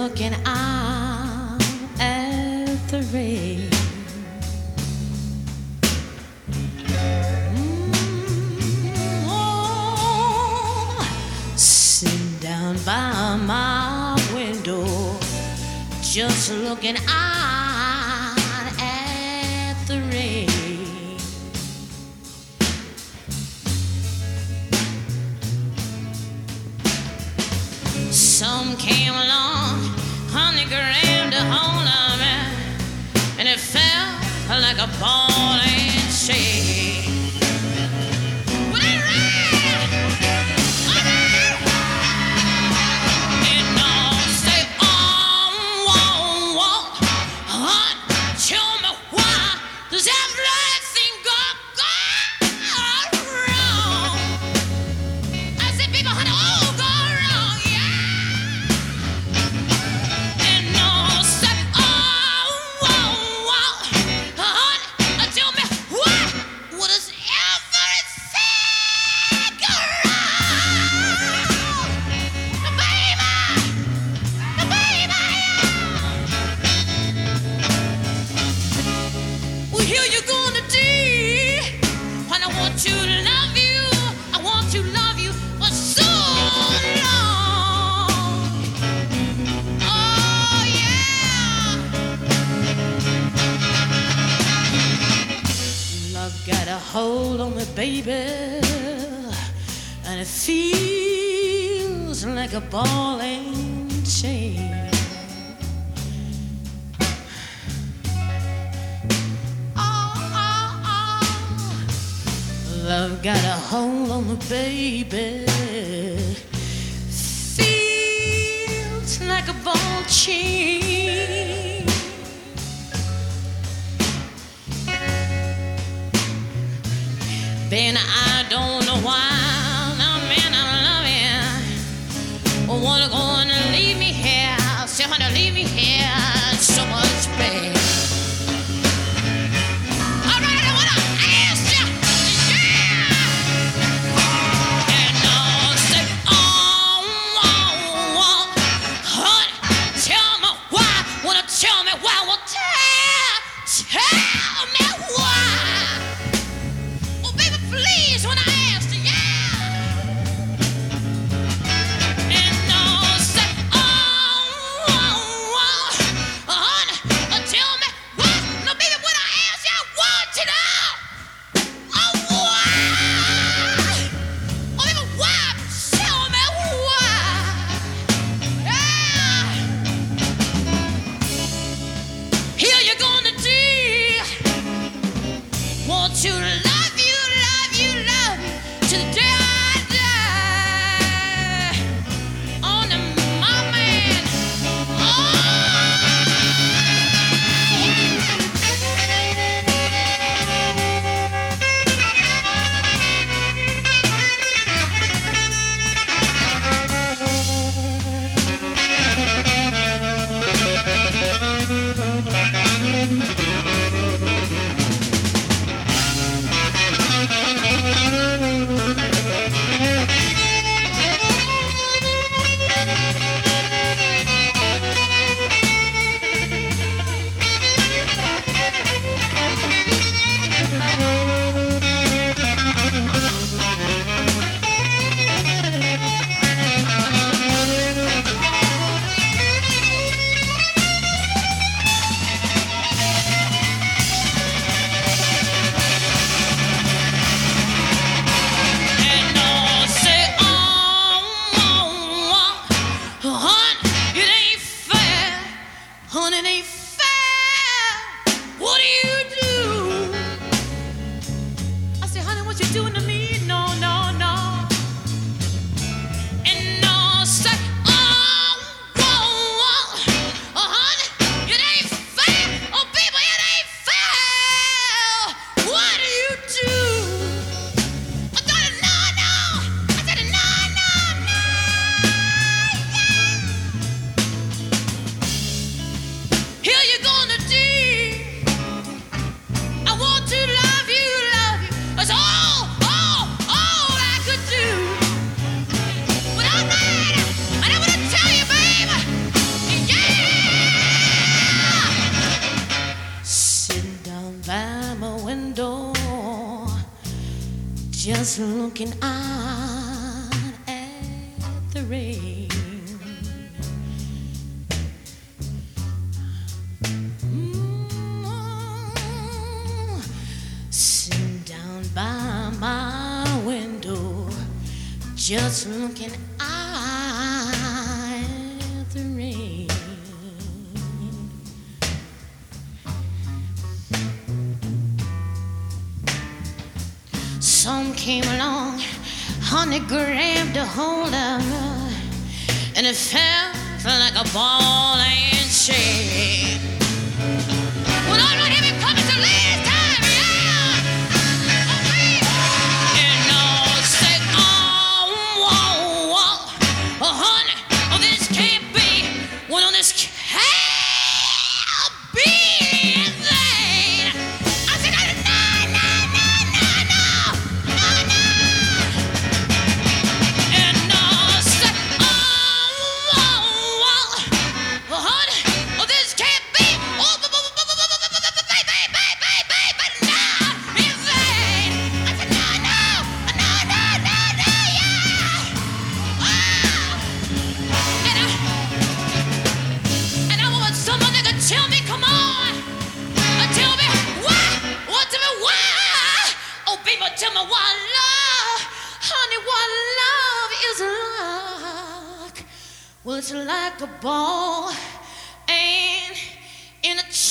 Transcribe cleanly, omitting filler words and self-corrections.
looking out at the rain. Sitting down by my window, just looking out at the rain. Some came along, honey, grabbed a hold of me, and it felt like a ball and chain. Hold on me, baby, and it feels like a ball and chain. Love got a hold on me, baby, feels like a ball chain. Then I don't know why the man I'm loving wanna go and leave me here. Still wanna leave me here, so much pain. All right, I wanna ask you, yeah. And I'll say, honey, tell me why. Wanna tell me why? Well, tell me why. Please, when I asked you, yeah. And I'll say, honey, tell me what? No, baby, when I asked you, I want to know. Oh, why? Oh, baby, why? Tell me why. Yeah. Here you're gonna do. Want to love you to the day I die. On the my man. just looking out at the rain. Sitting down by my window, just looking out at the rain. Some came along, honey grabbed a hold of her, and it felt like a ball and chain. Well, I don't hear me coming to last time, yeah. And all say, oh, honey, oh, this can't be. Well, no, this can't be. I said, tell me what love, honey, what love is like. Well, it's like a ball and in a